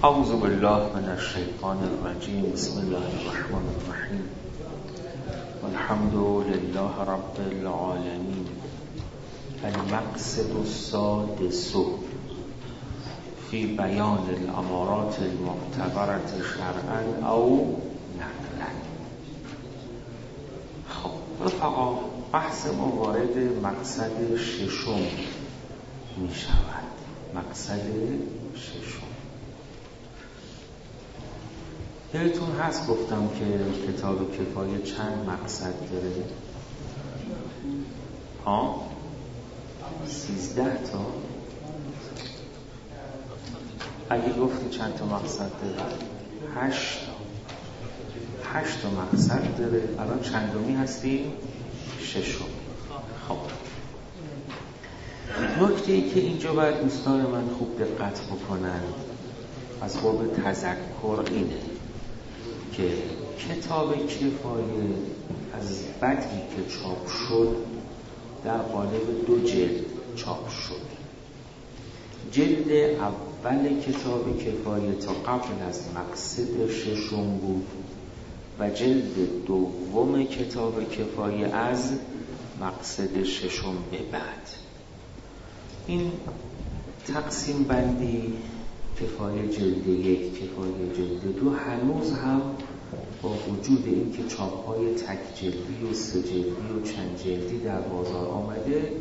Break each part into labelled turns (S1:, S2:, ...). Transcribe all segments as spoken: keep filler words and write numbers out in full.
S1: اعوذ بالله من الشیطان الرجیم. بسم الله الرحمن الرحیم. الحمد لله رب العالمین. المقصد السادس فی بیان الامارات المعتبرة شرعا او نقلا. خب رفقا، بحث ما وارد مقصد ششم می شود. مقصد ششم یادتون هست گفتم که کتاب کفایه چند مقصد داره؟ ها؟ سیزده تا؟ اگه گفتی چند تا مقصد داره؟ هشت تا هشت تا مقصد داره. الان چندمی هستی؟ ششم. خب نکته ای که اینجا باید دوستان من خوب دقت بکنن از باب تذکر اینه که کتاب کفایه از بدی که چاپ شد در قالب دو جلد چاپ شد. جلد اول کتاب کفایه تا قبل از مقصد ششم بود و جلد دوم کتاب کفایه از مقصد ششم به بعد. این تقسیم بندی کفایه جلد یک، کفایه جلد دو هنوز هم با وجود این که چاپ‌های تک جلدی و سه جلدی و چند جلدی در بازار آمده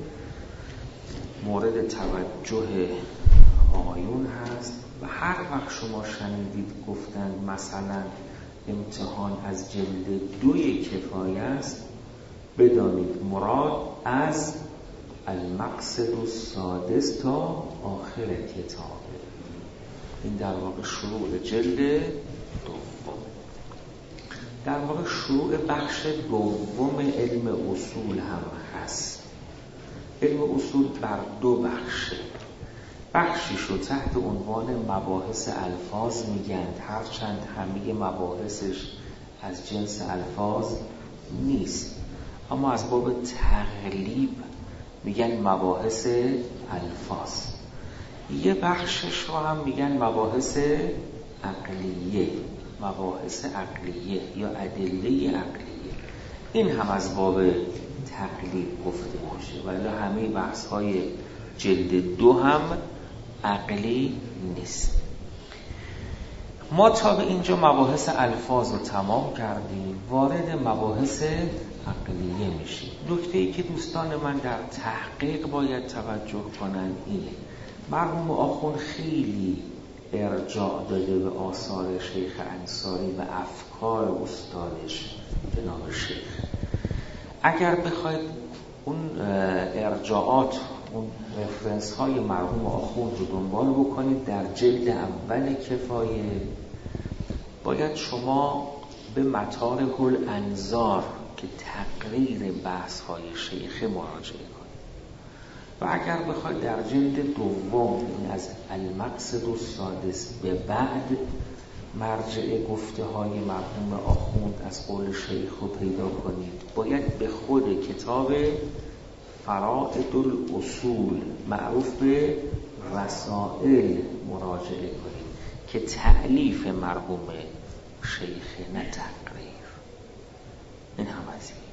S1: مورد توجه آقایون هست و هر وقت شما شنیدید گفتن مثلا امتحان از جلد دوی کفایه است، بدانید مراد از المقصد السادس تا آخر کتاب. این در واقع شروع جلد دوم، در واقع شروع بخش دوم علم اصول هم هست. علم اصول بر دو بخشه. بخشیشو تحت عنوان مباحث الفاظ میگن، هرچند همه مباحثش از جنس الفاظ نیست، اما از باب تقلیب میگن مباحث الفاظ. یه بخشش رو هم میگن مباحث عقلیه، مباحث عقلیه یا ادله عقلیه. این هم از باب تقلیب گفته میشه، ولی همه بحث های جلد دو هم عقلی نیست. ما تا به اینجا مباحث الفاظ رو تمام کردیم، وارد مباحث عقلیه میشیم. نکته ای که دوستان من در تحقیق باید توجه کنن اینه: مرحوم آخوند خیلی ارجاع داده به آثار شیخ انصاری و افکار استادش جناب شیخ. اگر بخواید اون ارجاعات، اون رفرنس های مرحوم آخوند رو دنبال بکنید در جلد اول کفایه، باید شما به مطارق الانظار که تقریر بحث های شیخ مراجعه کنید و اگر بخواید در جلد دوم، این از المقصد السادس به بعد، مرجع گفته های مرحوم آخوند از قول شیخ رو پیدا کنید، باید به خود کتاب فرائد الاصول معروف به رسائل مراجعه کنید که تألیف مرحوم شیخ، نه تقریر. این هم از این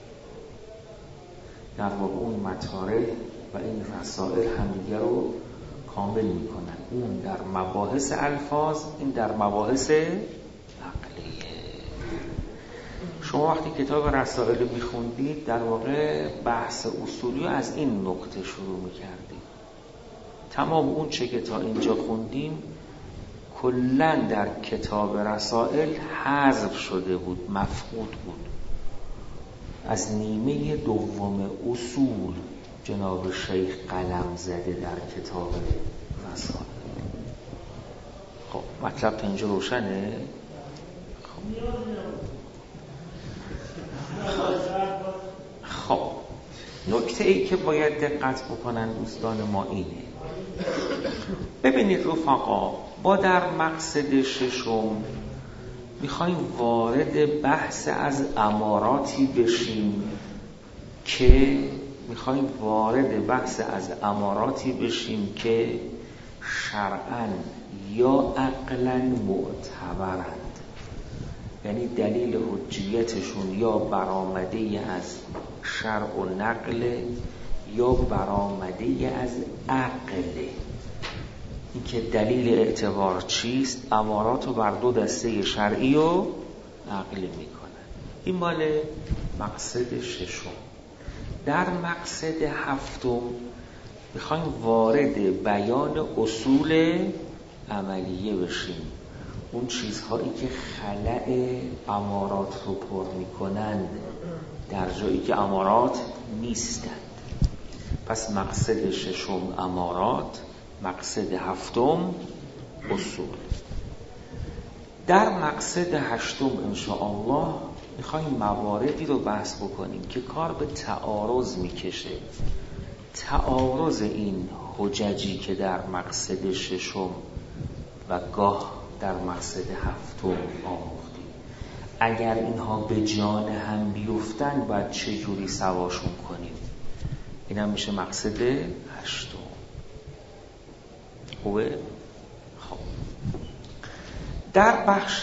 S1: در واقع اون مطالب و این رسائل همدیگه رو کامل میکنن. اون در مباحث الفاظ، این در مباحث عقلیه. شما وقتی کتاب رسائل میخوندید در واقع بحث اصولی از این نقطه شروع میکردید. تمام اون چه که تا اینجا خوندیم کلن در کتاب رسائل حذف شده بود، مفقود بود. از نیمه دوم اصول جناب شیخ قلم زده در کتاب رسائل. خب مطلب تا اینجا روشنه؟ خب, خب. نکته ای که باید دقت بکنن دوستان ما اینه: ببینید رفقا، با در مقصد ششم میخوایم وارد بحث از اماراتی بشیم که میخوایم وارد بحث از اماراتی بشیم که شرعاً یا عقلاً معتبرند، یعنی دلیل حجیتشون یا برآمده از شرع و نقل یا برآمده از عقل. این که دلیل اعتبار چیست؟ امارات رو بر دو دسته شرعی و عقلی میکنن. این مال مقصد ششم. در مقصد هفتم میخوایم وارد بیان اصول عملیه بشیم، اون چیزهایی که خلأ امارات رو پر میکنند در جایی که امارات نیستند. پس مقصد ششم امارات، مقصد هفتم اصول. در مقصد هشتم انشاءالله میخوایم مواردی رو بحث بکنیم که کار به تعارض میکشه. تعارض این حججی که در مقصد ششم و گاه در مقصد هفتم آموختیم، اگر اینها به جان هم بیفتن باید چجوری سواشون کنیم؟ این هم میشه مقصد هشتم. خوبه؟ خب در بخش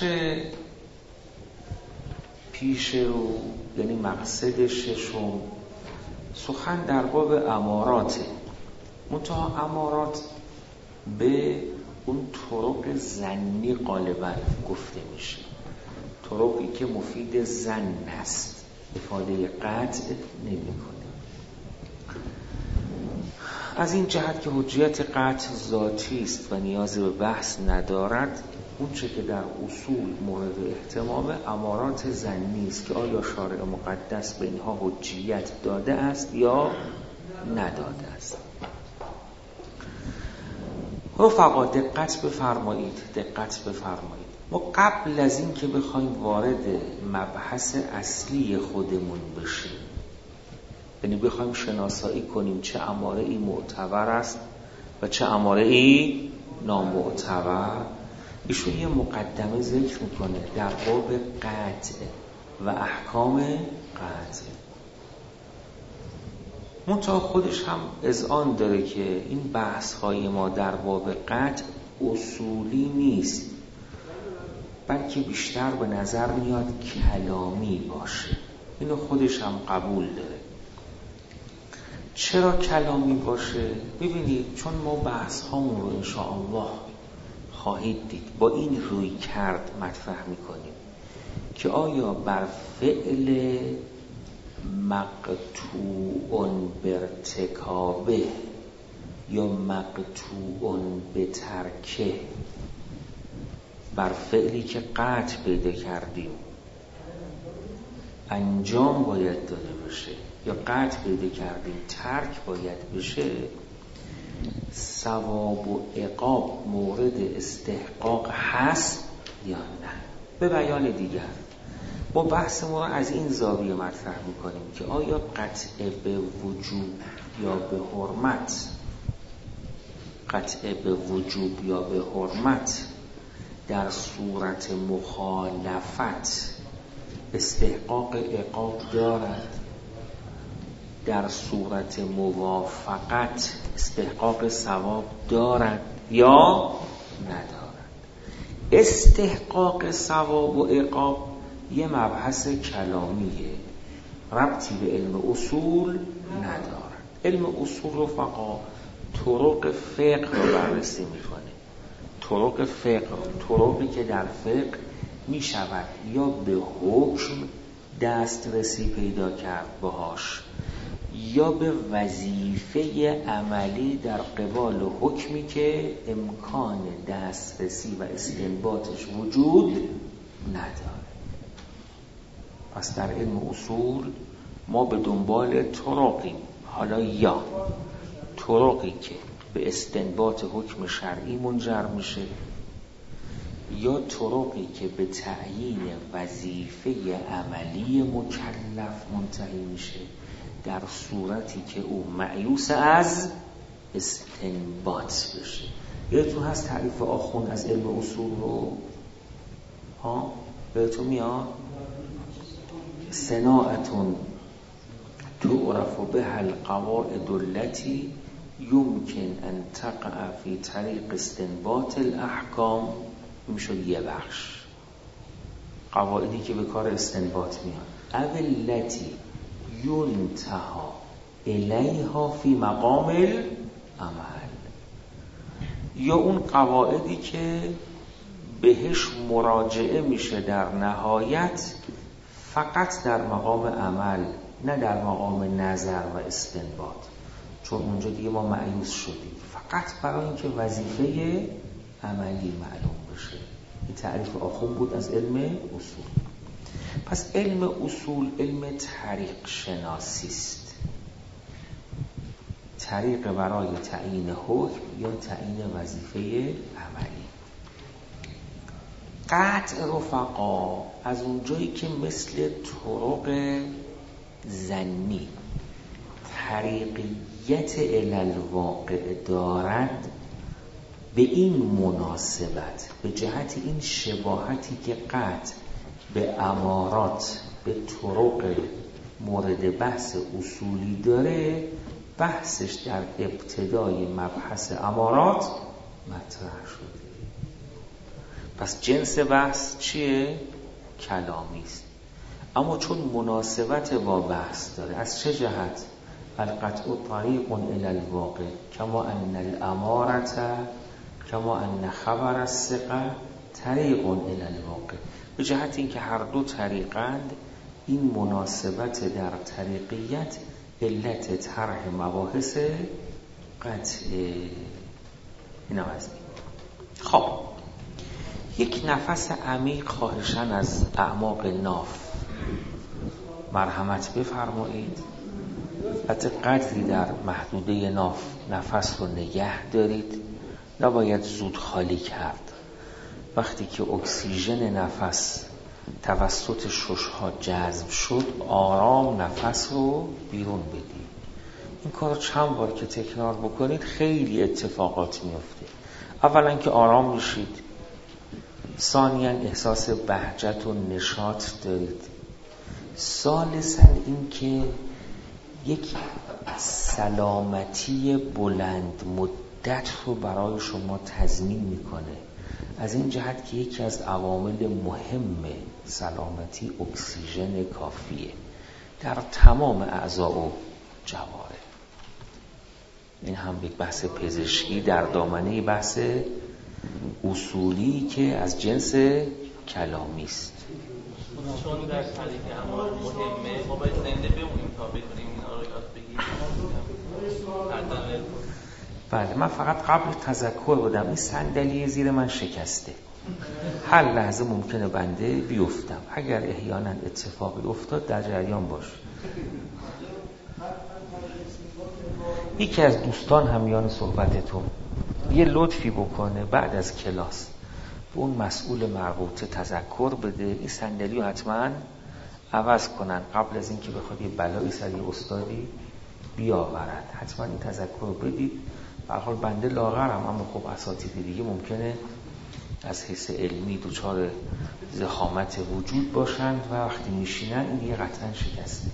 S1: پیش رو یعنی مقصد ششم سخن در باب اماراته، منتها امارات به اون طرق ظنی غالبا گفته میشه، طرقی که مفید ظن است، افاده قطع نمیکنه. از این جهت که حجیت قطع ذاتی است و نیاز به بحث ندارد، اون چه که در اصول مورد احتمام امارات ظنی است که آیا شارع مقدس به اینها حجیت داده است یا نداده است. رفقا دقت بفرمایید، دقت بفرمایید. ما قبل از این که بخوایم وارد مبحث اصلی خودمون بشیم، یعنی بخوایم شناسایی کنیم چه اماره ای معتبر است و چه اماره ای نامعتبر، ایشون یه مقدمه ذکر میکنه در باب قطع و احکام قطع. منتها خودش هم اذعان داره که این بحث های ما در باب قطع اصولی نیست، بلکه بیشتر به نظر میاد کلامی باشه. اینو خودش هم قبول داره. چرا کلامی باشه؟ ببینید چون ما بحث هامون رو انشاءالله خواهید دید با این روی کرد مطرح میکنیم که آیا بر فعل مقطوع برتکابه یا مقطوع به ترکه، بر فعلی که قطع پیدا کردیم انجام باید داده بشه یا قطع پیدا کردیم ترک باید بشه، ثواب و عقاب مورد استحقاق هست یا نه؟ به بیان دیگر ما بحث ما از این زاویه مطرح میکنیم که آیا قطع به وجوب یا به حرمت، قطع به وجوب یا به حرمت در صورت مخالفت استحقاق عقاب دارد، در صورت موافقت استحقاق ثواب دارد یا ندارد؟ استحقاق ثواب و عقاب یه مبحث کلامیه، ربطی به علم اصول ندارد. علم اصول رفقا طرق فقه رو بررسی میکنه، طرق فقه، طرقی که در فقه می شود یا به حکم دسترسی پیدا کرد باهاش یا به وظیفه عملی در قبال حکمی که امکان دسترسی و استنباطش وجود نداره. پس در علم اصول ما به دنبال طرقیم، حالا یا طرقی که به استنباط حکم شرعی منجر میشه یا طرقی که به تعیین وظیفه عملی مکلف منتهی میشه در صورتی که او مایوس از استنباط بشه. یادتون هست تعریف آخوند از علم اصول رو؟ ها؟ یادتون میاد؟ صناعتون تعرف بها القواعد التي یمکن ان تقع فی طریق استنباط الاحکام، میشد یه بخش قواعدی که به کار استنباط میاد. اولتی ینتها الیها فی مقام العمل، یا اون قواعدی که بهش مراجعه میشه در نهایت فقط در مقام عمل، نه در مقام نظر و استنباط، چون اونجا دیگه ما مایوس شدیم، فقط برای اینکه وظیفه عملی معلوم بشه. این تعریف آخوند بود از علم اصول. پس علم اصول علم طریق شناسی است، طریق برای تعیین حکم یا تعیین وظیفه عملی. قطع رفقا از اونجایی که مثل طرق ظنی طریقیت الالواقع دارد، به این مناسبت، به جهت این شباهتی که قطع به امارات، به طرق مورد بحث اصولی داره، بحثش در ابتدای مبحث امارات مطرح شده. پس جنس بحث چیه؟ کلامی است، اما چون مناسبت با بحث داره. از چه جهت؟ القطع طریق الی الواقع کما ان الامارة کما ان خبر الثقة طریق الی الواقع، به جهت اینکه هر دو طریقند، این مناسبت در طریقیت علت طرح مباحث قطع. این هم از این. خب یک نفس عمیق خواهشاً از اعماق ناف مرحمت بفرمایید. حتی قدری در محدوده ناف نفس رو نگه دارید، نباید زود خالی کرد. وقتی که اکسیژن نفس توسط ششها جذب شد، آرام نفس رو بیرون بدید. این کار چند بار که تکرار بکنید خیلی اتفاقات میفته. اولا که آرام میشید، ثانیاً احساس بهجت و نشاط دارید، ثالثاً این که یک سلامتی بلند مدت رو برای شما تضمین میکنه، از این جهت که یکی از عوامل مهم سلامتی اکسیژن کافیه در تمام اعضاء و جواره. این هم یک بحث پزشکی در دامنه بحث اصولی که از جنس کلامی است.
S2: چون در طریق امار مهمه، ما باید زنده بمونیم تا بتونیم اینا رو یاد بگیریم.
S1: بله، من فقط قبل تذکر بدم این صندلی زیر من شکسته، هر لحظه ممکنه بنده بیفتم. اگر احیانا اتفاقی افتاد در جریان باش. یکی از دوستان همیان صحبتتون یه لطفی بکنه، بعد از کلاس به اون مسئول مربوطه تذکر بده این صندلی رو حتما عوض کنن قبل از اینکه بخواد یه بلایی سر یه استادی بیاورد. حتما این تذکر رو بدید. به هر حال بنده لاغرم، اما خب اساتید دیگه ممکنه از حیث علمی دچار ضخامت وجود باشند و وقتی میشینن این دیگه قطعا شکسته.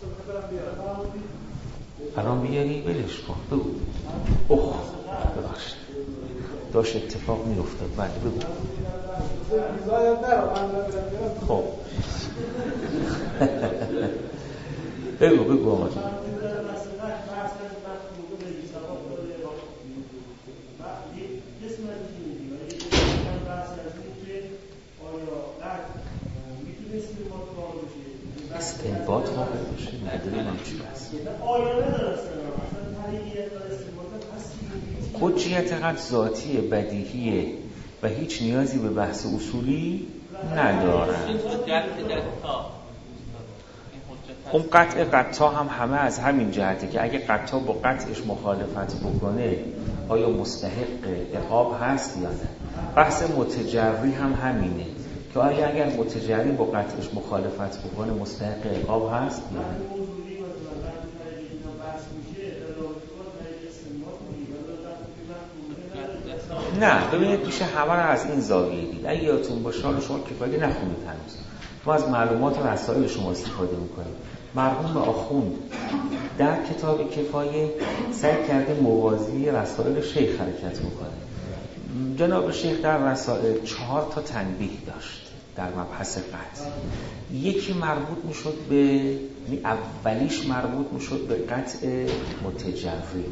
S1: الان بیاری بلش کن. بگو. اوه ببخشید داشت اتفاق میافتاد. بله بگو. خب بگو بگو آقا جان. استنباط واقع باشه نداره من چی هست حجیت قد ذاتیه، بدیهیه و هیچ نیازی به بحث اصولی نداره. اون قطع قطع هم همه از همین جهته که اگه قطع با قطعش مخالفت بکنه آیا مستحق عقاب هست یا نه. بحث متجری هم همینه که آیا اگر متجری با قطعش مخالفت بکنه مستحق عقاب هست یا نه. نه ببینید میشه همه رو از این زاویه دید. اگه یادتون باشه حالا شما کفایه نخونید هنوز، ما از معلومات و رسائل شما استفاده میکنیم. مرحوم آخوند در کتاب کفایه سعی کرده موازی رسائل شیخ حرکت بکنه. جناب شیخ در رسائل چهار تا تنبیه داشت در مبحث قطع. یکی مربوط میشد به اولیش مربوط میشد به قطع متجری،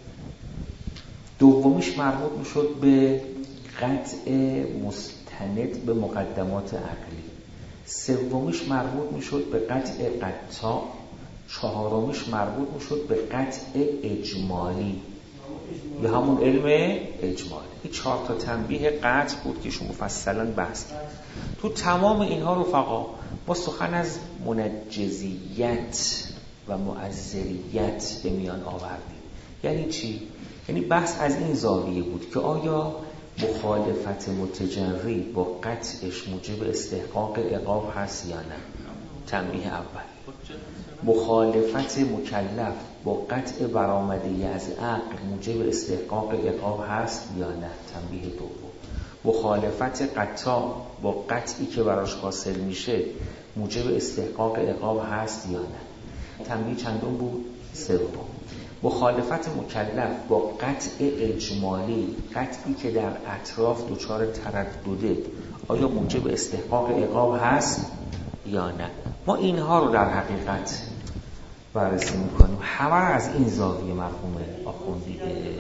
S1: دومیش مربوط میشد به قطع مستند به مقدمات عقلی، سومیش مربوط میشد به قطع قطع، چهارمیش مربوط میشد به قطع اجمالی یا همون علم اجمالی. این چهار تا تنبیه قطع بود که شما مفصلا بحث کرد. تو تمام اینها رفقا ما سخن از منجزیت و معذریت به میان آوردیم. یعنی چی؟ یعنی بحث از این زاویه بود که آیا مخالفت متجری با قطعش موجب استحقاق عقاب هست یا نه؟ تنبیه اول. مخالفت مکلف با قطع برآمده از عقل موجب استحقاق عقاب هست یا نه؟ تنبیه دوم. مخالفت قطع با قطعی که براش حاصل میشه موجب استحقاق عقاب هست یا نه؟ تنبیه چندم بود؟ سوم. مخالفت مکلف با قطع اجمالی، قطعی که در اطراف دچار تردده، آیا موجب استحقاق عقاب هست یا نه؟ ما اینها رو در حقیقت بررسی میکنیم، همه از این زاویه مرحوم آخوندی دیده.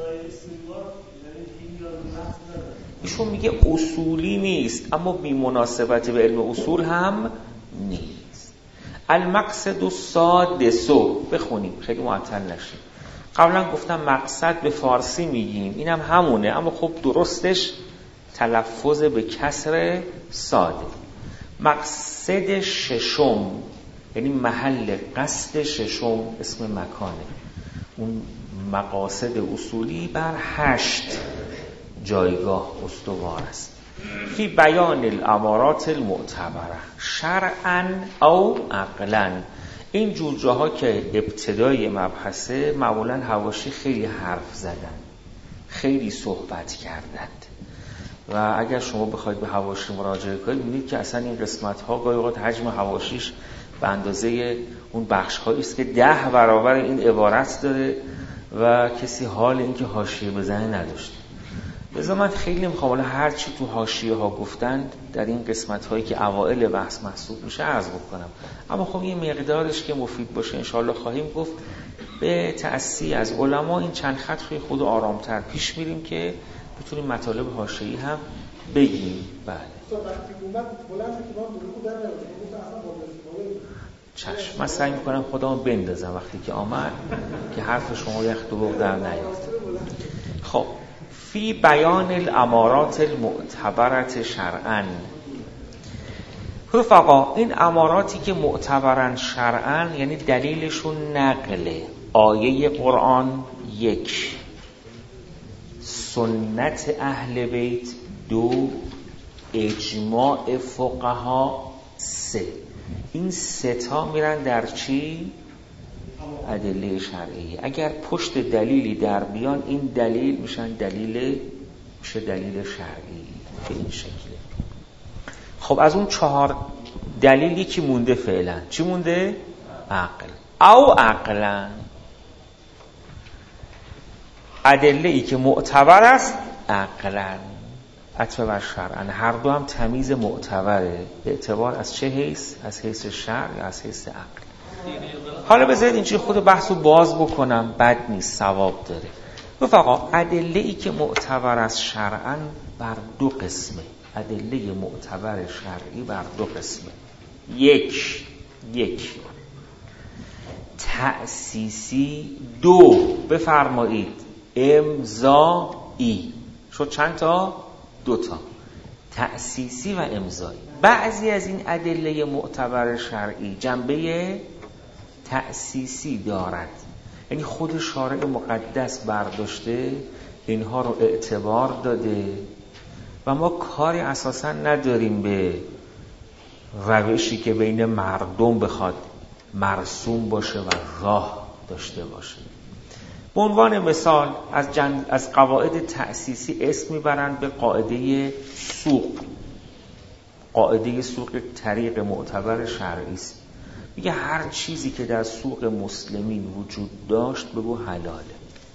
S1: ایشون میگه اصولی نیست اما بی مناسبت به علم اصول هم نیست. المقصد السادسو بخونیم خیلی معطل نشیم. قبلا گفتم مقصد به فارسی میگیم، اینم هم همونه، اما خب درستش تلفظ به کسر ساده. مقصد ششم یعنی محل قصد ششم اسم مکانه. اون مقاصد اصولی بر هشت جایگاه استوار است. فی بیان الامارات المعتبره شرعا او عقلا. این جور جاها که ابتدای مبحثه معمولا حواشی خیلی حرف زدن، خیلی صحبت کردند و اگر شما بخواید به حواشی مراجعه کنید می‌بینید که اصلا این قسمت ها گاهی اوقات حجم حواشیش به اندازه اون بخش هایی است که ده برابر این عبارت داره و کسی حال این که حاشیه بزنه نداشته. لذا من خیلی نمیخوام حالا هر چی تو حاشیه ها گفتند در این قسمت هایی که اوائل بحث محسوب میشه عرض بکنم، اما خب یه مقدارش که مفید باشه انشاءالله خواهیم گفت. به تأسی از علما این چند خط روی خود آرامتر پیش میریم که بتونیم مطالب حاشیه‌ای هم بگیم. بله چشم، من سعی میکنم خودمو بندازم وقتی که آمد که حرف شما یخ دروغ در نیفته. خب فی بیان الامارات المعتبرت شرعاً. رفقا این اماراتی که معتبرن شرعاً یعنی دلیلشون نقل آیه قرآن یک، سنت اهل بیت دو، اجماع فقها سه. این سه تا میرن در چی؟ ادله شرعی. اگر پشت دلیلی در بیان این دلیل میشن دلیل میشه دلیل شرعی به این شکله. خب از اون چهار دلیلی که مونده فعلا چی مونده؟ عقل او عقلا. ادله ای که معتبر است عقلا عطف بر شرعا، هر دو هم تمیز معتبره به اعتبار از چه حیث؟ از حیث شرع یا از حیث عقل. حالا بذارید اینجوری خود بحثو باز بکنم، بد نیست، ثواب داره. رفقا ادله ای که معتبر است شرعا بر دو قسمه. ادله معتبر شرعی بر دو قسمه. یک یک تأسیسی، دو بفرمایید امضایی. شد چند تا؟ دو تا. تأسیسی و امضایی. بعضی از این ادله معتبر شرعی جنبه تأسیسی دارد، یعنی خود شارع مقدس برداشته اینها رو اعتبار داده و ما کاری اساسا نداریم به روشی که بین مردم بخواد مرسوم باشه و راه داشته باشه. به عنوان مثال از, جن... از قواعد تأسیسی اسم میبرند به قاعده سوق. قاعده سوق طریق معتبر شرعی است. میگه هر چیزی که در سوق مسلمین وجود داشت بگو حلاله.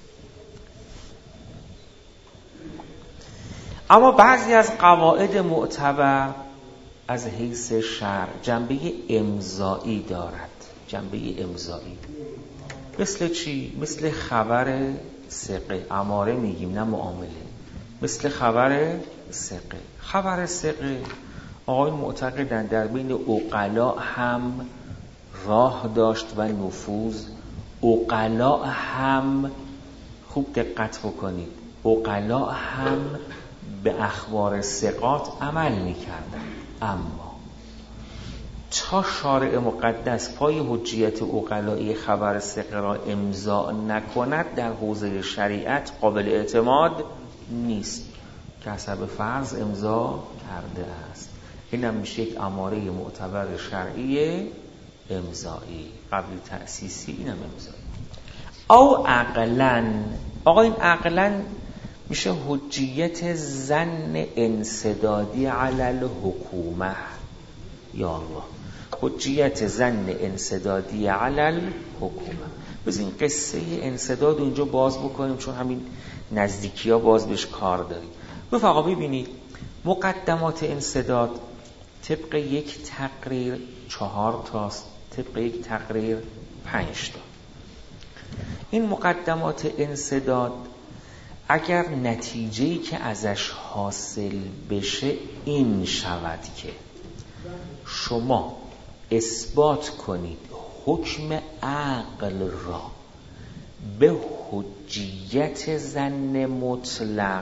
S1: اما بعضی از قواعد معتبر از حیث شرع جنبه امضایی دارد. جنبه امضایی مثل چی؟ مثل خبر ثقه. اماره میگیم نه معامله. مثل خبر ثقه. خبر ثقه آقای معتقدن در بین عقلا هم راه داشت و نفوذ. عقلا هم، خوب دقت بکنید، عقلا هم به اخبار ثقات عمل میکردن. اما تا شارع مقدس پای حجیت عقلایی خبر ثقه را امضا نکند در حوزه شریعت قابل اعتماد نیست که حسب فرض امضا کرده است. این هم میشه یک اماره معتبر شرعی امضایی، قبل تأسیسی. این هم امضایی. او عقلاً، آقا این عقلاً میشه حجیت ظن انسدادی علی الحکومه. یا الله، حجیت ظن انسدادی علی الحکومه. بس این قصه انسداد اونجا باز بکنیم چون همین نزدیکی ها باز بهش کار داریم. رفقا ببینید مقدمات انسداد طبق یک تقریر چهار تاست، طبق یک تقریر پنج تا. این مقدمات انسداد اگر نتیجه‌ای که ازش حاصل بشه این شود که شما اثبات کنید حکم عقل را به حجیت ظن مطلق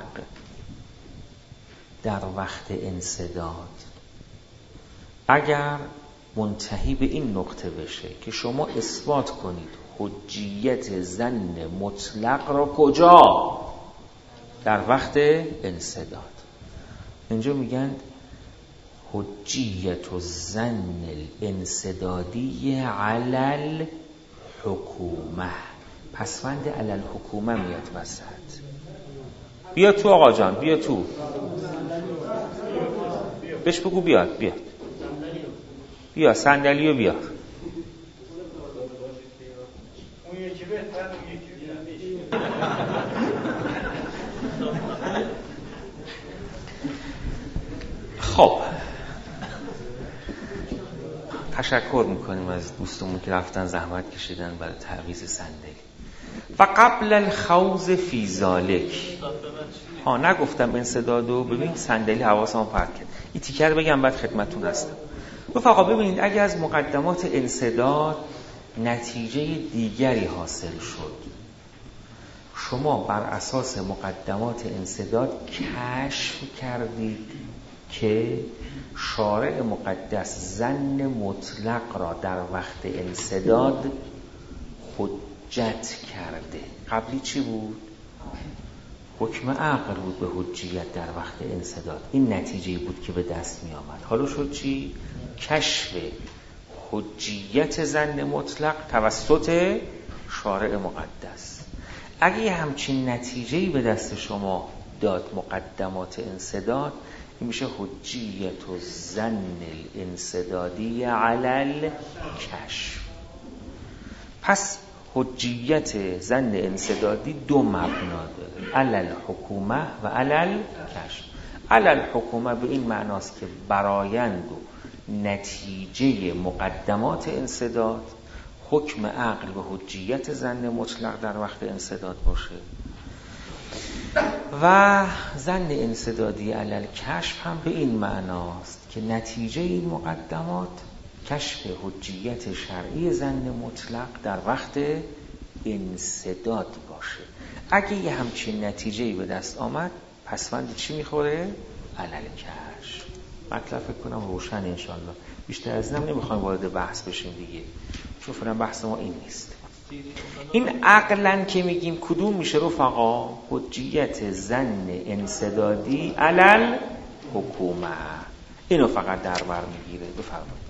S1: در وقت انسداد، اگر منتهی به این نقطه بشه که شما اثبات کنید حجیت ظن مطلق را کجا؟ در وقت انسداد. اینجا میگن حجیت الظن الانسدادی علی الحکومه. پسوند علی الحکومه میاد وسط. بیا تو آقا جان، بیا تو، بهش بگو بیاد، بیاد بیا صندلیو بیا. خب تشکر میکنیم از دوستمون که رفتن زحمت کشیدن برای تعویض صندلی. و قبل الخوض فی ذلک، ها نگفتم انسدادو، ببین صندلی حواسم پرت کرد، این تیکر بگم بعد خدمتون هستم. رفقا ببینید اگه از مقدمات انسداد نتیجه دیگری حاصل شد، شما بر اساس مقدمات انسداد کشف کردید که شارع مقدس ظن مطلق را در وقت انسداد حجت کرده. قبلی چی بود؟ حکم عقل بود به حجیت در وقت انسداد. این نتیجه بود که به دست می آمد. حالا شد چی؟ کشف حجیت ظن مطلق توسط شارع مقدس. اگه یه همچین نتیجه‌ای به دست شما داد مقدمات انسداد، این میشه حجیت الظن الانسدادی علی الکشف. پس حجیت ظن انسدادی دو مبنا داره، علی الحکومه و علی الکشف. علی الحکومه به این معناست که برآیند و نتیجه مقدمات انسداد حکم عقل به حجیت ظن مطلق در وقت انسداد باشه، و ظن انسدادی علی الکشف هم به این معناست که نتیجه این مقدمات کشف حجیت شرعی ظن مطلق در وقت انسداد باشه. اگه یه همچین نتیجه‌ای به دست آمد پسوند چی میخوره؟ علی الکشف. مطلب فکر کنم روشن انشالله. بیشتر از این هم نمیخوایم وارد بحث بشیم دیگه، چون فعلا بحث ما این نیست. این عقلن که میگیم کدوم میشه رفقا؟ حجیت ظن انسدادی علی الحکومه. اینو فقط در بر میگیره. بفرمایید.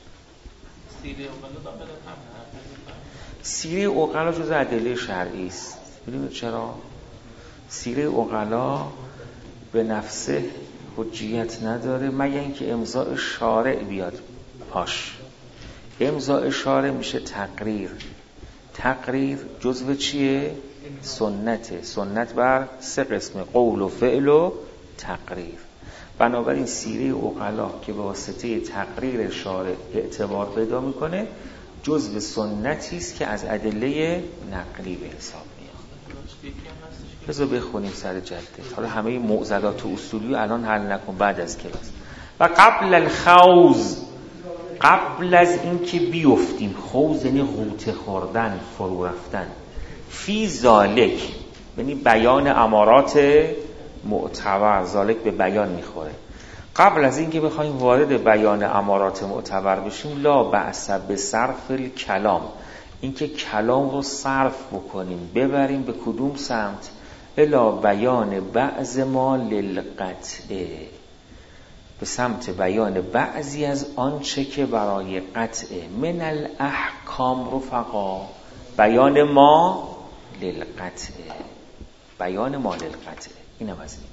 S1: سیره عقلا جز ادله شرعی است. ببینید چرا؟ سیره عقلا به نفسه حجیت نداره مگر اینکه امضاء شارع بیاد پاش. امضا اشاره میشه تقریر. تقریر جزو چیه؟ سنته. سنت بر سه قسمه: قول و فعل و تقریر. بنابراین سیره عقلا که به واسطه تقریر شارع اعتبار پیدا میکنه جزو سنتی است که از ادله نقلی به حساب میاد. بذار بخونیم سر جده. حالا همه معضلات و اصولی الان حل نکن، بعد از کلاس. و قبل الخوض، قبل از اینکه بیفتیم، خوض یعنی غوطه خوردن، فرو رفتن، فی ذالک یعنی بیان امارات معتبر. ذالک به بیان میخوره. قبل از اینکه بخوایم وارد بیان امارات معتبر بشیم، لا بأس بصرف الکلام، اینکه کلام رو صرف بکنیم، ببریم به کدوم سمت؟ الا بیان بعض ما للقطع، به سمت بیان بعضی از آنچه که برای قطع. من الاحکام رفقا، بیان ما للقطع، بیان ما للقطع. این هم از این.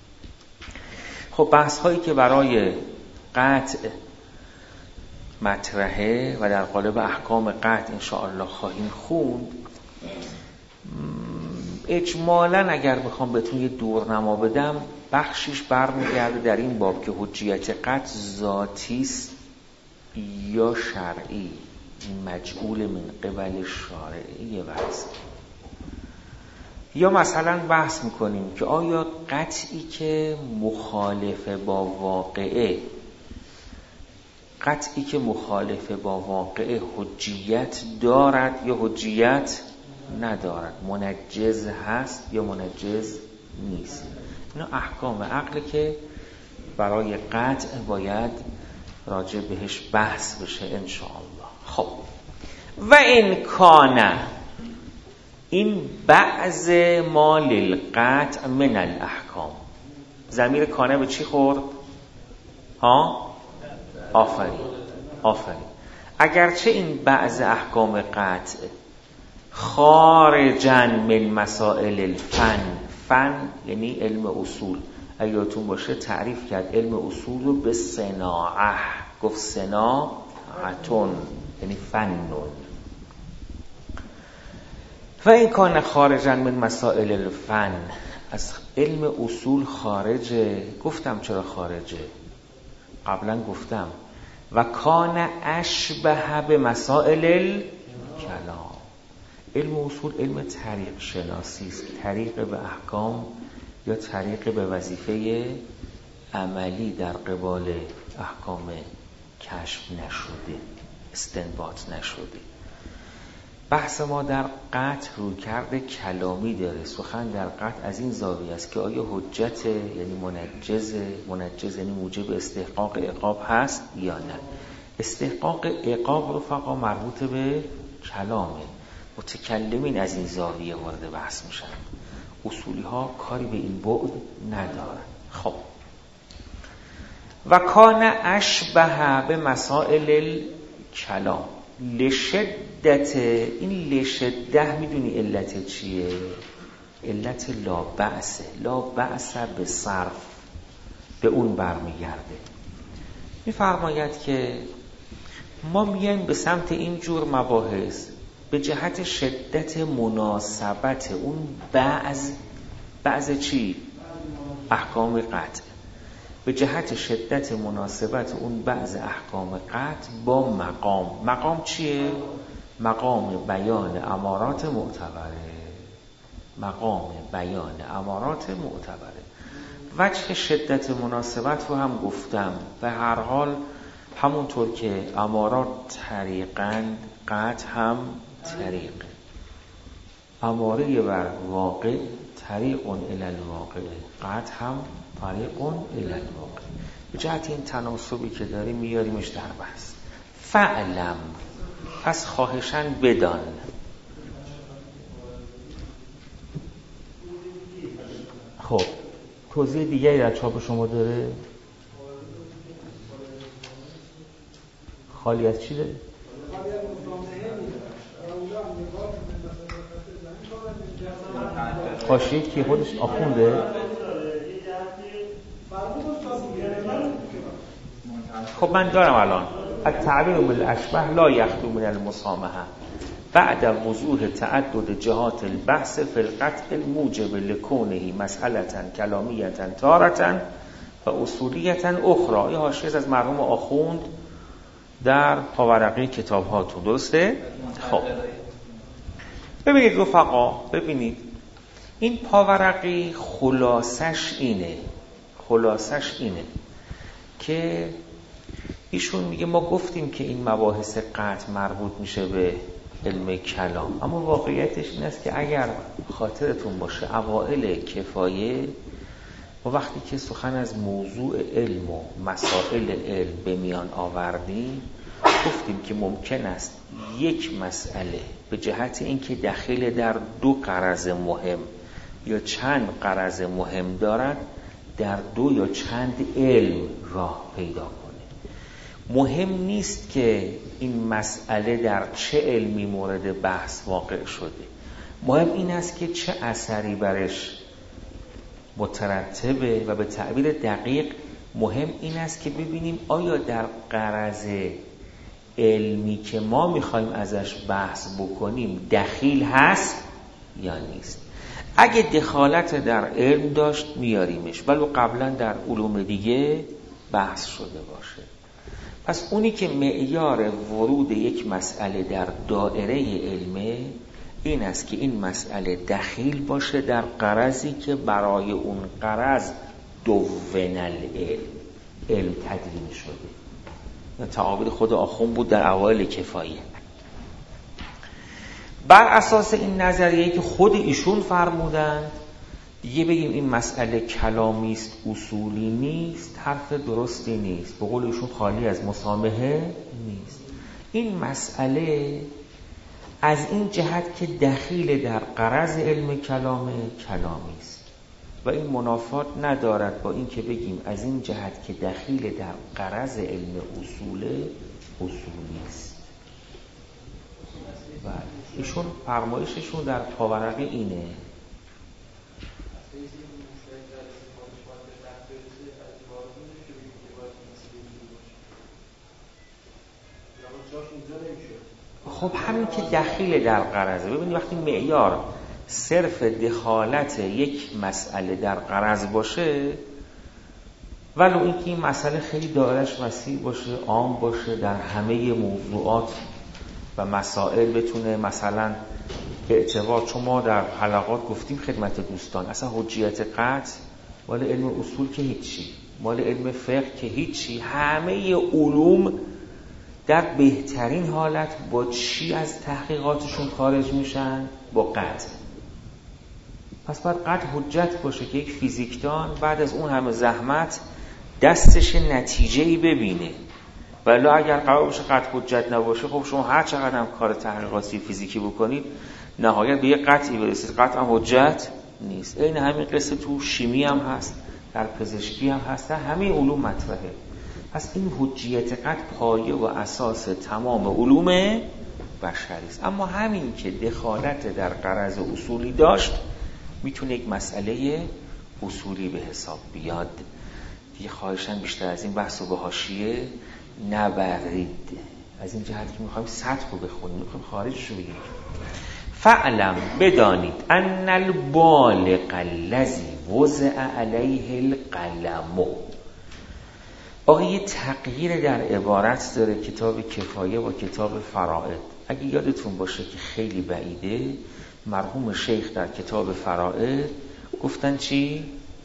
S1: خب بحث هایی که برای قطع مطرحه و در قالب احکام قطع انشاءالله خواهیم خوند، اجمالاً اگر بخوام بهتون یه دورنما بدم، بخشیش برمیگرده در این باب که حجیت قطع ذاتی است یا شرعی، مجعول من قبل شارع. یه بحث. یا مثلا بحث میکنیم که آیا قطعی که مخالف با واقعه، قطعی که مخالف با واقعه حجیت دارد یا حجیت ندارد، منجز هست یا منجز نیست. اینا احکام عقل که برای قطع باید راجع بهش بحث بشه انشاءالله. خب و این کانه، این بعض ما للقطع من الاحکام، ضمیر کانه به چی خورد؟ ها؟ آفرین آفرین. اگرچه این بعض احکام قطع خارجاً من مسائل الفن، فن یعنی علم اصول، اگرتون باشه تعریف کرد علم اصول رو به صناعه، گفت صناعتون یعنی فنون. و این کان خارجاً من مسائل الفن، از علم اصول خارجه. گفتم چرا خارجه، قبلا گفتم. و کان اشبه به مسائل الکلام، علم اصول علم طریق شناسی است، طریق به احکام یا طریق به وظیفه عملی در قبال احکام کشف نشده، استنباط نشده. بحث ما در قطع روی کرده کلامی داره. سخن در قطع از این زاویه است که آیا حجت یعنی منجز، منجز یعنی موجب استحقاق عقاب هست یا نه. استحقاق عقاب رو فقط مربوط به کلامه. متکلمین از این زاویه وارد بحث میشن، اصولی ها کاری به این بعد ندارن. خب و کان اشبه به مسائل الکلام لشدت، این لشده میدونی علت چیه؟ علت لا بأس، لا بأس به صرف، به اون برمیگرده. میفرماید که ما میایم به سمت این جور مباحث به جهت شدت مناسبت اون بعض، بعض چی؟ احکام قطع، به جهت شدت مناسبت اون بعض احکام قطع با مقام. مقام چیه؟ مقام بیان امارات معتبره، مقام بیان امارات معتبره. وجه شدت مناسبت رو هم گفتم. به هر حال همونطور که امارات طریقند، قطع هم طریق. اماره بر واقع طریق الی الواقع، قطع هم طریق الی الواقع. به جهت این تناسبی که داریم میاریمش در بحث. فعلم، پس خواهشاً بدان. خب توضیح دیگری در چاپ شما داره؟ خالی از چی داره؟ حاشیه که خودش آخونده؟ خب من دارم الان التعبیر بالاشبه لا یخلو من المسامحه بعد وضوح تعدد جهات البحث فی القطع الموجب لکونه مسئله کلامیه تارة و اصولیه اخرى. یه حاشیه از مرحوم آخوند در پاورقی کتاب هاتون، درسته؟ خب ببینید رفقا، ببینید این پاورقی خلاصش اینه خلاصش اینه که ایشون میگه ما گفتیم که این مباحث قطع مربوط میشه به علم کلام، اما واقعیتش این است که اگر خاطرتون باشه اوائل کفایه و وقتی که سخن از موضوع علم و مسائل علم به میان آوردیم گفتیم که ممکن است یک مسئله به جهت اینکه دخیل در دو غرض مهم یا چند غرض مهم دارد در دو یا چند علم راه پیدا کنه. مهم نیست که این مسئله در چه علمی مورد بحث واقع شده، مهم این است که چه اثری برش مترتبه و به تعبیر دقیق مهم این است که ببینیم آیا در غرض علمی که ما میخوایم ازش بحث بکنیم دخیل هست یا نیست. اگه دخالت در علم داشت میاریمش، ولو قبلا در علوم دیگه بحث شده باشه. پس اونی که معیار ورود یک مسئله در دایره علمه این است که این مسئله دخیل باشه در غرضی که برای اون غرض دون العلم علم تدوین شده. تعابیر خود آخوند بود در اوایل کفایه. بر اساس این نظریه که خود ایشون فرمودند دیگه بگیم این مسئله کلامی است اصولی نیست حرف درستی نیست، به قول ایشون خالی از مسامحه نیست. این مسئله از این جهت که دخیل در غرض علم کلام کلامی است و این منافات ندارد با این که بگیم از این جهت که دخیل در غرض علم اصول اصولی است. و ایشون فرمایششون در پاورقی اینه. خب همین که دخیل در غرضه. ببینید وقتی معیار صرف دخالت یک مسئله در غرض باشه، ولو اینکه این مسئله خیلی دایرش وسیع باشه، عام باشه، در همه موضوعات و مسائل بتونه مثلا به اعتبار، چون ما در حلقات گفتیم خدمت دوستان اصلا حجیت قطع مال علم اصول که هیچی، مال علم فقه که هیچی، همه علوم در بهترین حالت با چی از تحقیقاتشون خارج میشن؟ با قطع. پس باید قطع حجت باشه که یک فیزیکدان بعد از اون همه زحمت دستش نتیجه‌ای ببینه. ولی اگر قرار باشه قطع حجت نباشه، خب شما هر چقدر هم کار تحقیقاتی فیزیکی بکنید نهایت به یک قطعی برسید، قطع هم حجت نیست. این همین قصه تو شیمی هم هست، در پزشکی هم هست، در همه علوم مطرحه. پس این حجیت قطع پایه و اساس تمام علوم بشری است. اما همین که دخالت در غرض اصولی داشت میتونه یک مسئله اصولی به حساب بیاد. دیگه خواهشاً بیشتر از این بحث رو به حاشیه نبرید. از این جهت که میخوایم سطح رو بخونیم، میخوایم خارجش رو بگیم. فعلم بدانید ان البالغ الذی وضع علیه القلم. آقا یه تغییر در عبارت داره کتاب کفایه با کتاب فرائض. اگه یادتون باشه که خیلی بعیده، مرحوم شیخ در کتاب فرائض گفتن چی؟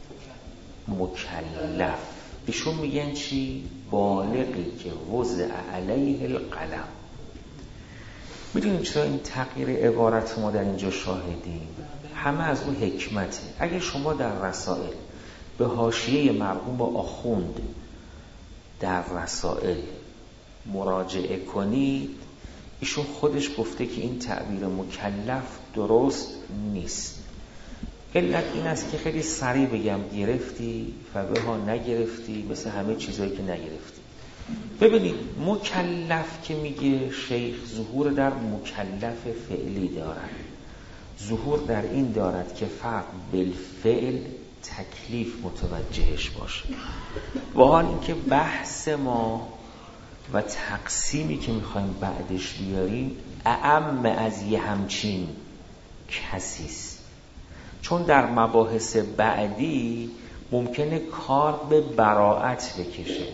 S1: مکلف. ایشون میگن چی؟ بالغی که وضع علیه القلم. میدونید چرا این تغییر عبارت ما در اینجا شاهدیم؟ همه از اون حکمته. اگه شما در رسائل به حاشیه مرحوم آخوند در رسائل مراجعه کنید، ایشون خودش گفته که این تعبیر مکلف درست نیست. علت این است که خیلی سریع بگم گرفتی فبه ها نگرفتی، مثل همه چیزایی که نگرفتی. ببینید مکلف که میگه شیخ ظهور در مکلف فعلی دارد، ظهور در این دارد که فرق بالفعل تکلیف متوجهش باشه. و حال اینکه بحث ما و تقسیمی که میخوایم بعدش بیاریم اعم از یه همچین کسیست. چون در مباحث بعدی ممکنه کار به براءت بکشه،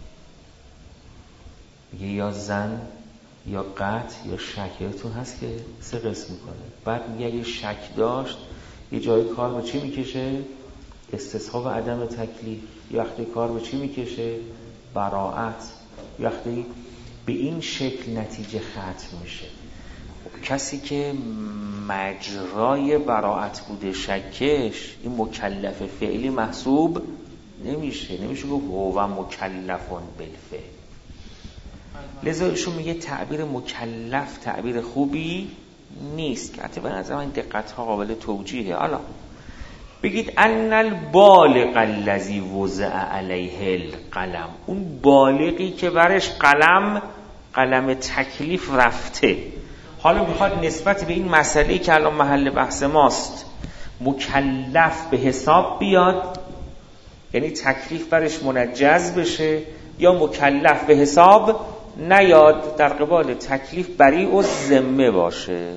S1: میگه یا زن یا قطع یا شک. یادتون هست که سه قسم میکنه. بعد میگه اگه شک داشت یه جای کار به چی میکشه؟ استصحاب و عدم تکلیف. یه وقتی کار به چی میکشه؟ براءت. یه وقتی به این شکل نتیجه ختم میشه. کسی که مجرای براءت بوده شکش، این مکلف فعلی محسوب نمیشه. نمیشه گفت هو مکلفون بالفعل. لذا ایشون میگه تعبیر مکلف تعبیر خوبی نیست که حتی به نظر من دقت ها قابل توجیهه. حالا بگید ان البالغ الذی وضع علیه القلم، اون بالغی که برش قلم قلم تکلیف رفته، حالا میخواد نسبت به این مسئله که الان محل بحث ماست مکلف به حساب بیاد، یعنی تکلیف برش منجز بشه، یا مکلف به حساب نیاد، در قبال تکلیف بریء و ذمه باشه.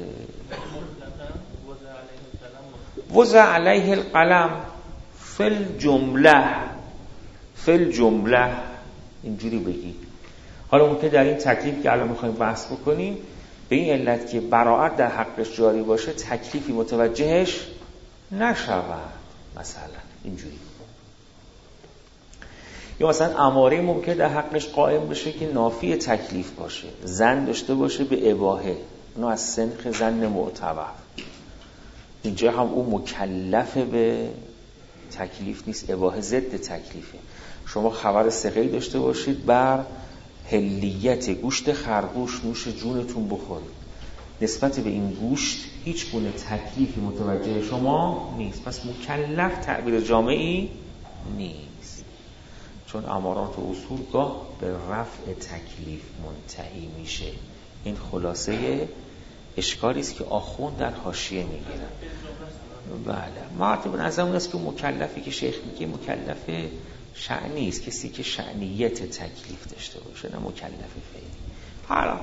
S1: وضع علیه القلم فل جمله فل جمله اینجوری بگید. حالا ممکن در این تکلیف که الان میخوایم بحث بکنیم به این علت که براءت در حقش جاری باشه تکلیفی متوجهش نشود، مثلا اینجوری. یا مثلا اماره ممکن در حقش قائم بشه که نافی تکلیف باشه، زن داشته باشه به اباحه، اونو از سنخ زن معتبر. اینجا هم اون مکلف به تکلیف نیست، اباحه ضد تکلیفه. شما خبر ثقه‌ای داشته باشید بر حلیت گوشت خرگوش نوش جونتون بخورید، نسبت به این گوشت هیچ گونه تکلیفی متوجه شما نیست، پس مکلف تعبیر جامعی نیست. چون امارات و اصول گاه به رفع تکلیف منتهی میشه. این خلاصه اشکالی است که آخوند در حاشیه میگیرن. بله، مراتب نظر اون است که مکلفی که شیخ میگه مکلف شأنی است، کسی که شأنیت تکلیف داشته باشه، نه مکلف فعلی. حالا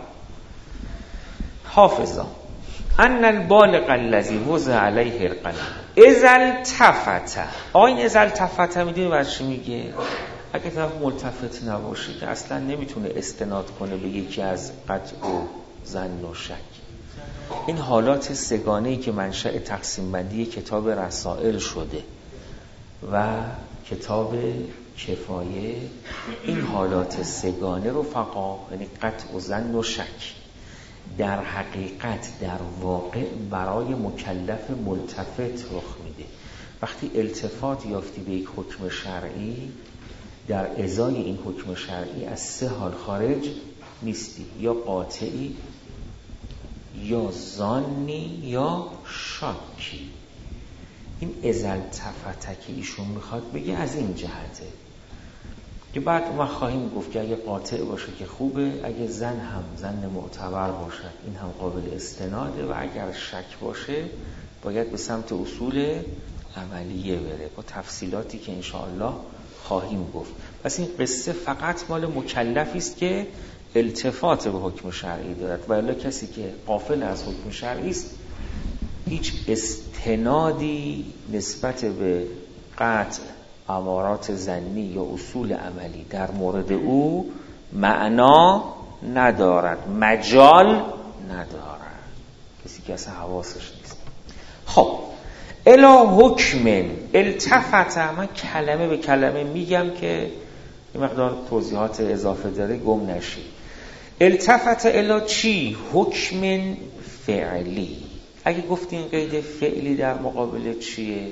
S1: حافظا ان البالغ الذی وضع علیه القلم اذا التفت. آین اذا التفت میدونی برای چی میگه؟ اگه طرف ملتفت نباشه که اصلا نمیتونه استناد کنه به یکی از قطع و ظن و شک. این حالات سگانه‌ای که منشأ تقسیم بندی کتاب رسائل شده و کتاب کفایه، این حالات سگانه رو فقا، یعنی قطع و ظن و شک، در حقیقت در واقع برای مکلف ملتفت رخ میده. وقتی التفات یافتی به یک حکم شرعی، در ازای این حکم شرعی از سه حال خارج نیستی، یا قاطعی یا ظانی یا شاکی. این ازل تفته که ایشون میخواد بگه از این جهته که بعد ما خواهیم گفت که اگه قاطع باشه که خوبه، اگه زن هم زن معتبر باشه این هم قابل استناده، و اگر شک باشه باید به سمت اصول عملیه بره با تفصیلاتی که انشاءالله خواهیم گفت. پس این قصه فقط مال مکلفی است که التفات به حکم شرعی دارد، و الا کسی که غافل از حکم شرعی است هیچ استنادی نسبت به قطع امارات ظنی یا اصول عملی در مورد او معنا ندارد، مجال ندارد، کسی که اصلا حواسش نیست. خب الا حکم التفت، من کلمه به کلمه میگم که این مقدار توضیحات اضافه داره گم نشی. التفت الا چی؟ حکم فعلی. اگه گفتین قید فعلی در مقابل چیه؟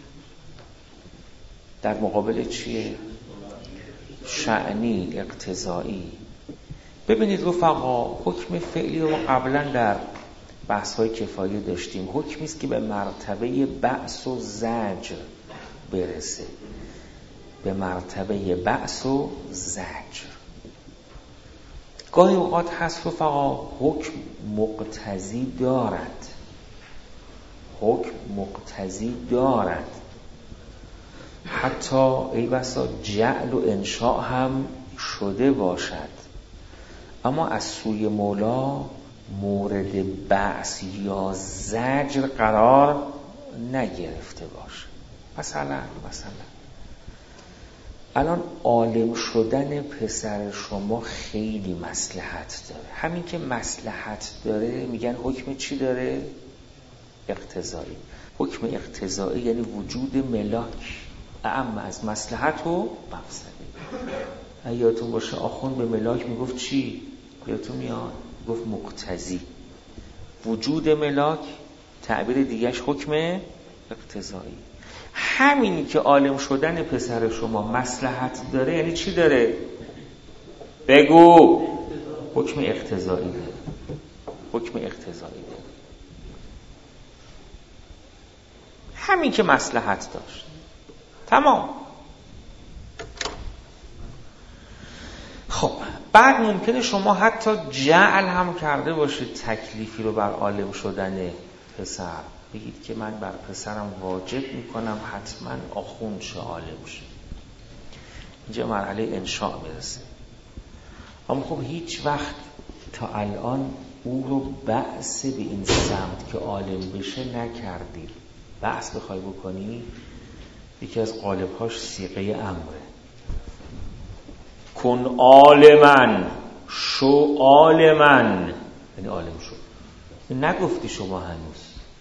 S1: در مقابل چیه؟ شأنی، اقتضایی. ببینید رفقا، حکم فعلی رو قبلا در بحث های کفایه داشتیم. حکمی است که به مرتبه بأس و زجر برسه، به مرتبه بأس و زجر. گاهی اوقات هست رفقا حکم مقتضی دارد، حکم مقتضی دارد، حتی ای بسا جعل و انشاء هم شده باشد، اما از سوی مولا مورد بأس یا زجر قرار نگرفته باشه. مثلا مثلا الان عالم شدن پسر شما خیلی مصلحت داره. همین که مصلحت داره میگن حکم چی داره؟ اقتضایی. حکم اقتضایی یعنی وجود ملاک اعم از مصلحت و مفسده. یادتون باشه آخوند به ملاک میگفت چی؟ یادتون میاد؟ گفت مقتضی. وجود ملاک تعبیر دیگهش حکم اقتضایی. همینی که عالم شدن پسر شما مصلحت داره یعنی چی داره؟ بگو. حکم اقتضایی داره. حکم اقتضایی داره. همین که مصلحت داشت تمام. خب بعد ممکنه شما حتی جعل هم کرده باشه تکلیفی رو بر عالم شدن پسر. بگید که من بر پسرم واجب میکنم حتما آخوند شه، عالم شه. اینجا مرحله انشاء میرسه. اما خب هیچ وقت تا الان او رو بأس به این سمت که عالم بشه نکردید. بحث بخوای بکنی یکی از قالب‌هاش صیغه امره. کن عالمن، شو عالمن، یعنی عالم شو. نگفتی شما هنوز،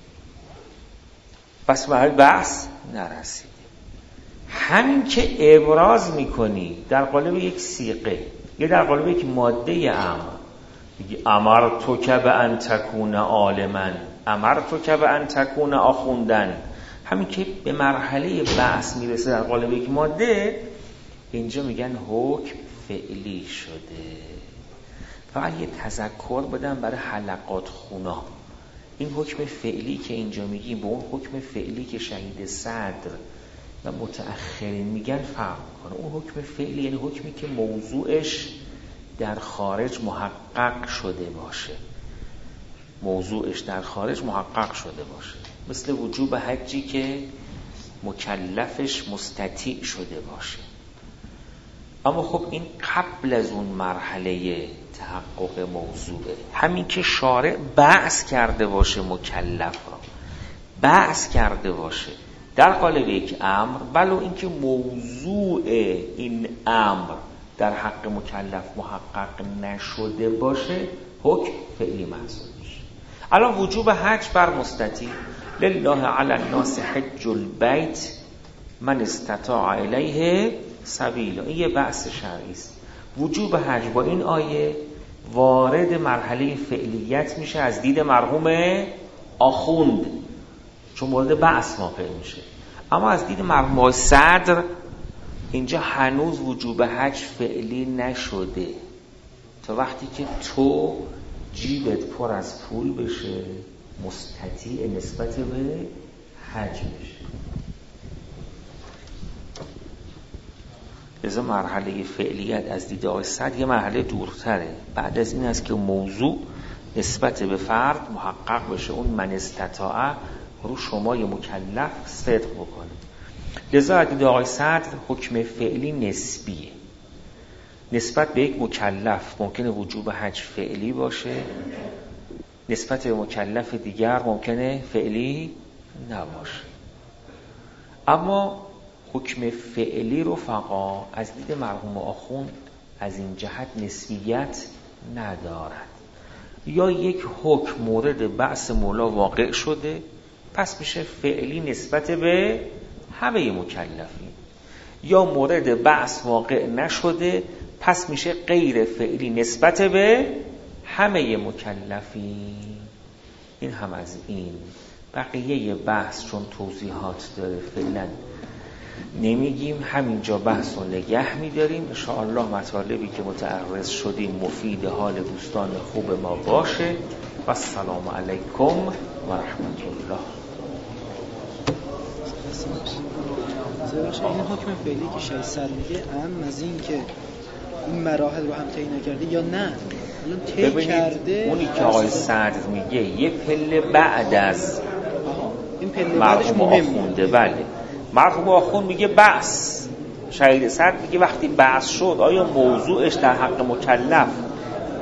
S1: پس به بحث نرسیدی. همین که ابراز میکنی در قالب یک صیغه یا در قالب یک ماده امر، میگی امرتک بان تکون عالمن، امرتک بان تکون آخوندن. همین که به مرحله بحث میرسه در قالب یک ماده، اینجا میگن حکم فعلی شده. فقط یه تذکر بدم برای حلقات خونا. این حکم فعلی که اینجا میگیم با اون حکم فعلی که شهید صدر و متأخرین میگن فرق کنه. اون حکم فعلی یعنی حکمی که موضوعش در خارج محقق شده باشه. موضوعش در خارج محقق شده باشه. مثل وجوب حجی که مکلفش مستطیع شده باشه. اما خب این قبل از اون مرحله تحقق موضوعه. همین که شارع بحث کرده باشه مکلف را، بحث کرده باشه در قالب یک امر، ولو اینکه موضوع این امر در حق مکلف محقق نشده باشه، حکم فعلی محسوب میشه. الان وجوب حج بر مستطیع، لله علی الناس حج البیت من استطاع الیه سبیلا. این یه بحث شرعی است. وجوب حج با این آیه وارد مرحله فعلیت میشه از دید مرحوم آخوند، چون مورد بحث واقع میشه. اما از دید مرحوم صدر اینجا هنوز وجوب حج فعلی نشده تا وقتی که تو جیبت پر از پول بشه، مستطیع نسبت به حج بشه. لذا مرحله فعلیت از دید آقای صدر یه مرحله دورتره. بعد از این است که موضوع نسبت به فرد محقق بشه، اون من استطاعه رو شمای مکلف صدق بکنه. لذا از دید آقای صدر حکم فعلی نسبیه. نسبت به یک مکلف ممکنه وجوب حج فعلی باشه، نسبت به مکلف دیگر ممکنه فعلی نباشه. اما حکم فعلی رفقا از دید مرحوم آخوند از این جهت نسبیت ندارد. یا یک حکم مورد بحث مولا واقع شده، پس میشه فعلی نسبت به همه مکلفین، یا مورد بحث واقع نشده، پس میشه غیر فعلی نسبت به همه مکلفین. این هم از این. بقیه بحث چون توضیحات داره فعلا نمیگیم، همینجا بحث رو نگه میداریم. انشاءالله مطالبی که متعرض شدیم مفید حال دوستان خوب ما باشه. و السلام علیکم و رحمت الله.
S3: این حکم فعلی که شیخ صدر میگه ام از این که این مراحل رو هم طی نکرده یا نه الان طی کرده.
S1: اونی که آقای صدر میگه یه پله بعد از
S3: این پله بعدش مهمه.
S1: بله مرحوم آخوند میگه بحث، شهید صدر میگه وقتی بحث شد آیا موضوعش در حق مکلف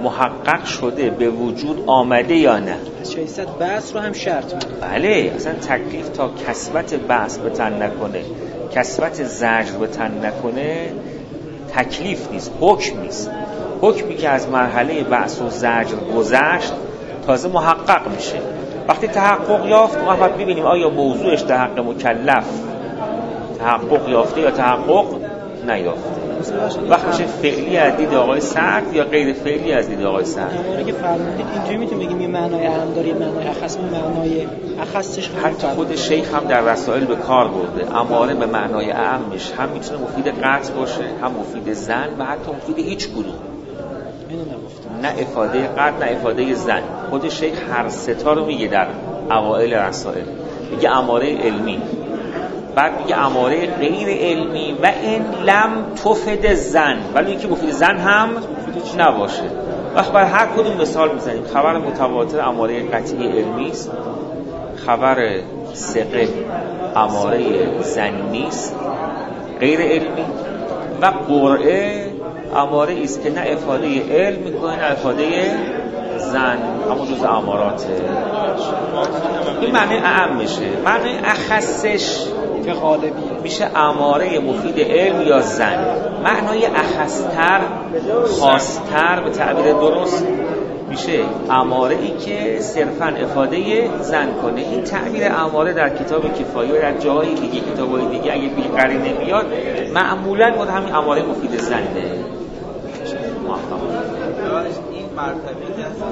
S1: محقق شده، به وجود آمده یا نه.
S3: از ششصد بحث رو هم شرط میده.
S1: بله، اصلا تکلیف تا کسبت بحث به تن نکنه، کسبت زجر به تن نکنه، تکلیف نیست، حکم نیست. حکمی که از مرحله بحث و زجر گذشت تازه محقق میشه. وقتی تحقق یافت ما باید ببینیم آیا موضوعش در حق مکلف تحقق یافته یا تحقق نیافته. وقت میشه فعلی از دید آقای سعد یا غیر فعلی از دید آقای سعد.
S3: همونی که فرمودید اینجوری میتونیم بگیم یه معنای اهم داره، یه معنای اخص، معنای اخصش
S1: حتی خود شیخ هم در رسائل به کار برده. اماره به معنای اهمش هم میتونه مفید قطع باشه، هم مفید زن و حتی مفید هیچ کدوم.
S3: اینو نگفتم.
S1: نه افاده قطع نه افاده زن. خود شیخ هر سه تا رو میگه در اوائل رسائل. میگه اماره علمی، بعد میگه اماره غیر علمی و این لم تفید زن، ولی اینکه مفید زن هم نباشه. وقت بر هر کدوم مثال میزنیم. خبر متواتر اماره قطعی علمی است، خبر ثقه اماره زنی است غیر علمی، و قرعه اماره است که نه افاده علم میکنه نه افاده زن، اما جز اماراته. این معنی اعم میشه. معنی اخصش
S3: که غالبیه
S1: میشه اماره مفید علم یا زن. معنای اخصتر خاصتر به تعبیر درست میشه اماره ای که صرفاً افاده زن کنه. این تعبیر اماره در کتاب کفایه و در جاهای دیگه کتابای دیگه اگه بی قرینه بیاد معمولاً بود همین اماره مفید زنه.
S2: این مرتبه